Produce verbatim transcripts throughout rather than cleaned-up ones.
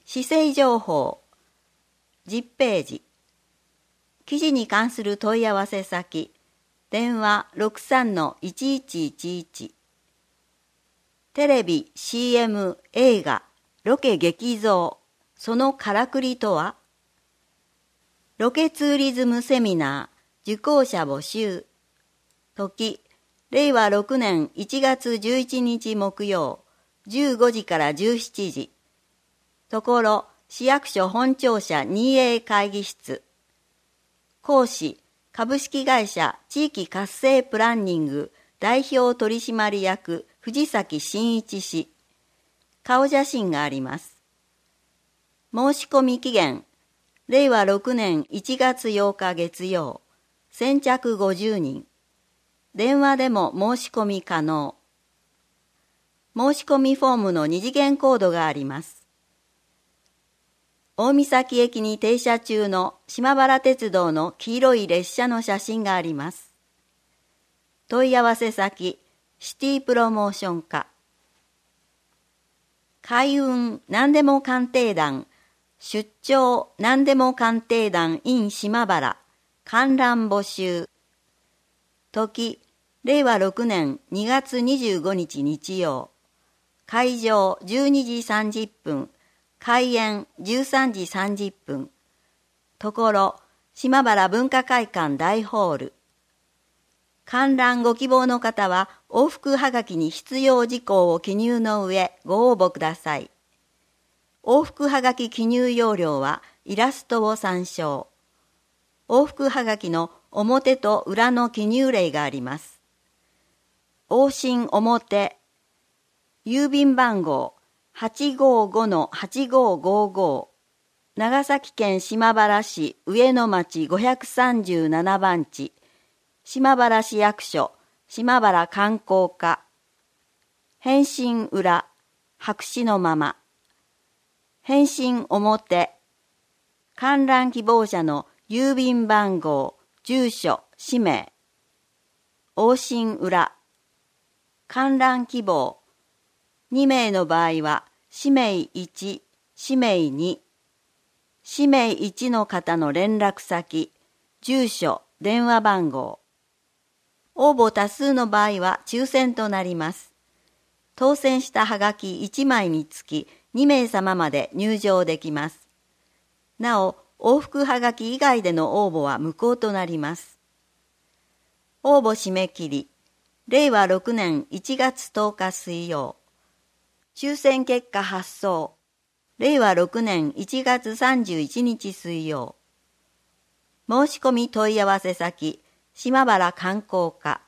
市政情報じゅっページ。記事に関する問い合わせ先、電話 ろくさんのいちいちいちいち。テレビ、シーエム、映画、ロケ劇像、そのからくりとは？ロケツーリズムセミナー、受講者募集。時、れいわろくねんいちがつじゅういちにち木曜、じゅうごじからじゅうしちじ。ところ、市役所本庁舎 にエー 会議室。講師、株式会社地域活性プランニング代表取締役藤崎真一氏。顔写真があります。申し込み期限、れいわろくねんいちがつようか月曜、先着ごじゅうにん。電話でも申し込み可能。申し込みフォームの二次元コードがあります。大岬駅に停車中の島原鉄道の黄色い列車の写真があります。問い合わせ先、シティプロモーション課。開運何でも鑑定団、出張何でも鑑定団 in 島原、観覧募集。時、れいわろくねんにがつにじゅうごにち日曜。会場じゅうにじさんじゅっぷん。開演じゅうさんじさんじゅっぷん。ところ、島原文化会館大ホール。観覧ご希望の方は往復はがきに必要事項を記入の上ご応募ください。往復はがき記入要領はイラストを参照。往復はがきの表と裏の記入例があります。往診表、郵便番号はちごーごのはちごーごーごー、長崎県島原市上野町ごひゃくさんじゅうななばんち、島原市役所島原観光課。返信裏、白紙のまま。返信表、観覧希望者の郵便番号、住所、氏名。往診裏、観覧希望。にめいの場合は、氏名いち、氏名に。氏名いちの方の連絡先、住所、電話番号。応募多数の場合は抽選となります。当選したはがきいちまいにつきにめいさままで入場できます。なお、往復はがき以外での応募は無効となります。応募締め切り、れいわろくねんいちがつとおか水曜。抽選結果発送、れいわろくねんいちがつさんじゅういちにち水曜。申し込み問い合わせ先、島原観光課。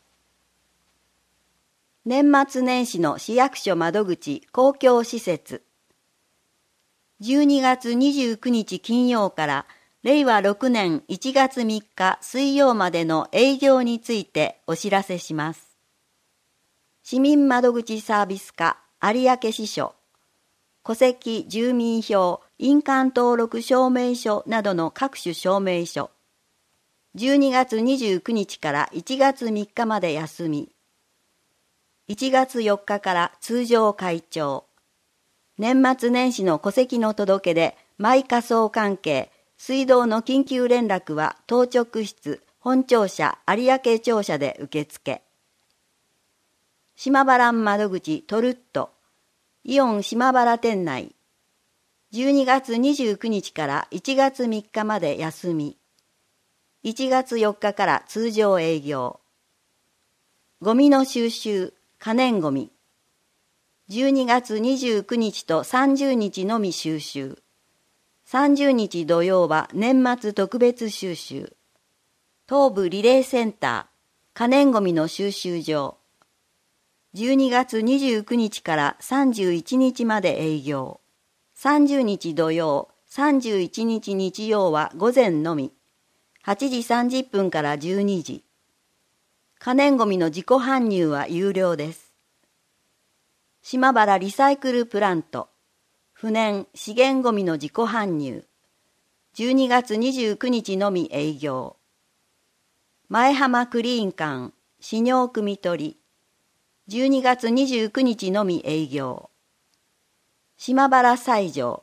年末年始の市役所窓口公共施設。じゅうにがつにじゅうくにち金曜かられいわろくねんいちがつみっか水曜までの営業についてお知らせします。市民窓口サービス課有明支所、戸籍、住民票、印鑑登録証明書などの各種証明書。じゅうにがつにじゅうくにちからいちがつみっかまで休み。いちがつよっかから通常開庁。年末年始の戸籍の届け出、マイ仮想関係、水道の緊急連絡は当直室、本庁舎、有明庁舎で受付。島原窓口トルット、イオン島原店内。じゅうにがつにじゅうくにちからいちがつみっかまで休み。いちがつよっかから通常営業。ゴミの収集、可燃ゴミ。じゅうにがつにじゅうくにちとさんじゅうにちのみ収集。さんじゅうにち土曜は年末特別収集。東部リレーセンター、可燃ゴミの収集場。じゅうにがつにじゅうくにちからさんじゅういちにちまで営業。さんじゅうにち土曜、さんじゅういちにち日曜は午前のみ。はちじさんじゅっぷんからじゅうにじ。可燃ゴミの自己搬入は有料です。島原リサイクルプラント。不燃・資源ゴミの自己搬入。じゅうにがつにじゅうくにちのみ営業。前浜クリーン館、飼尿汲み取り。じゅうにがつにじゅうくにちのみ営業。島原西条、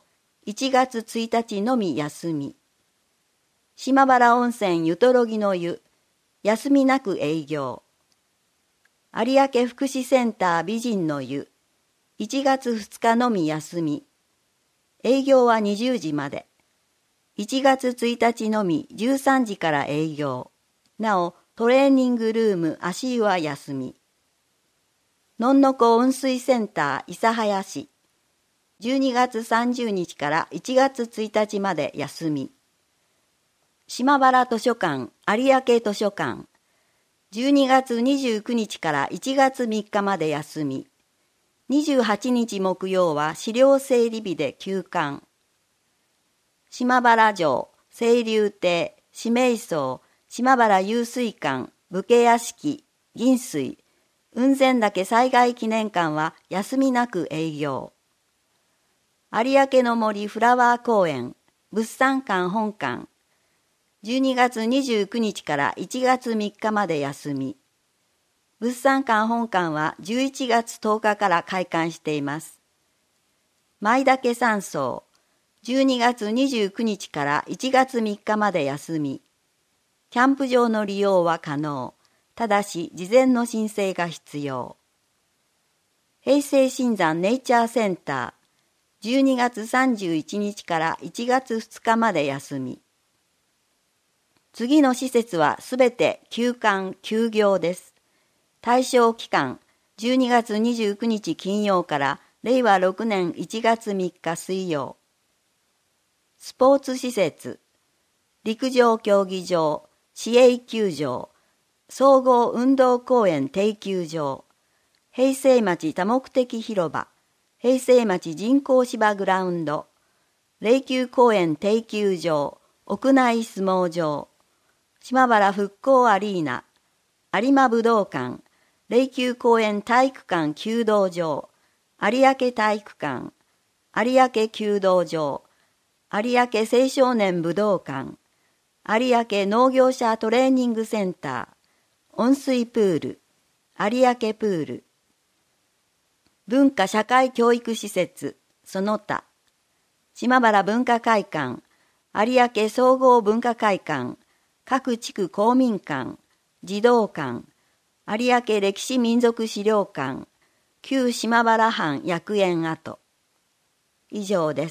いちがつついたちのみ休み。島原温泉ゆとろぎの湯、休みなく営業。有明福祉センター美人の湯、いちがつふつかのみ休み。営業はにじゅうじまで。いちがつついたちのみじゅうさんじから営業。なお、トレーニングルーム足湯は休み。のんのこ温水センター諫早市、じゅうにがつさんじゅうにちからいちがつついたちまで休み。島原図書館有明図書館、じゅうにがつにじゅうくにちからいちがつみっかまで休み。にじゅうはちにち木曜は資料整理日で休館。島原城、清流亭、四名僧、島原湧水館、武家屋敷、銀水、雲仙岳災害記念館は休みなく営業。有明の森フラワー公園、物産館本館、じゅうにがつにじゅうくにちからいちがつみっかまで休み。物産館本館はじゅういちがつとおかから開館しています。舞岳山荘、じゅうにがつにじゅうくにちからいちがつみっかまで休み。キャンプ場の利用は可能。ただし事前の申請が必要。平成新山ネイチャーセンター、じゅうにがつさんじゅういちにちからいちがつふつかまで休み。次の施設はすべて休館・休業です。対象期間、じゅうにがつにじゅうくにち金曜かられいわろくねんいちがつみっか水曜。スポーツ施設、陸上競技場、市営球場、総合運動公園定休場、平成町多目的広場、平成町人工芝グラウンド、霊柩公園定休場、屋内相撲場、島原復興アリーナ、有馬武道館、霊柩公園体育館弓道場、有明体育館、有明弓道場、有明青少年武道館、有明農業者トレーニングセンター、温水プール、有明プール、文化社会教育施設、その他、島原文化会館、有明総合文化会館、各地区公民館、児童館、有明歴史民族資料館、旧島原藩薬園跡。以上です。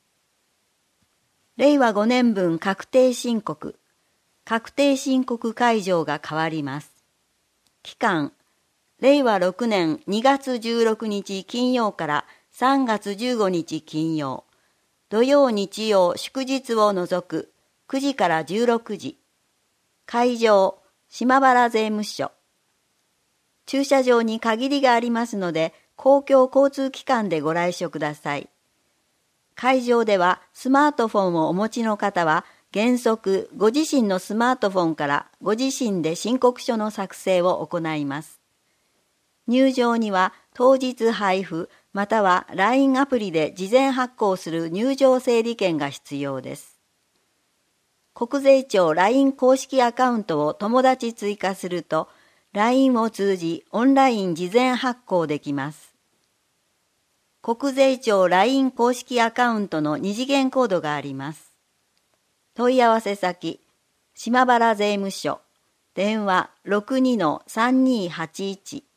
れいわごねんぶん確定申告、確定申告会場が変わります。期間、れいわろくねんにがつじゅうろくにち金曜からさんがつじゅうごにち金曜、土曜日曜祝日を除くくじからじゅうろくじ。会場、島原税務署。駐車場に限りがありますので、公共交通機関でご来所ください。会場ではスマートフォンをお持ちの方は原則ご自身のスマートフォンからご自身で申告書の作成を行います。入場には当日配布または ライン アプリで事前発行する入場整理券が必要です。国税庁 ライン 公式アカウントを友達追加すると ライン を通じオンライン事前発行できます。国税庁 ライン 公式アカウントの二次元コードがあります。問い合わせ先、島原税務署、電話 ろくにのさんにーはちいち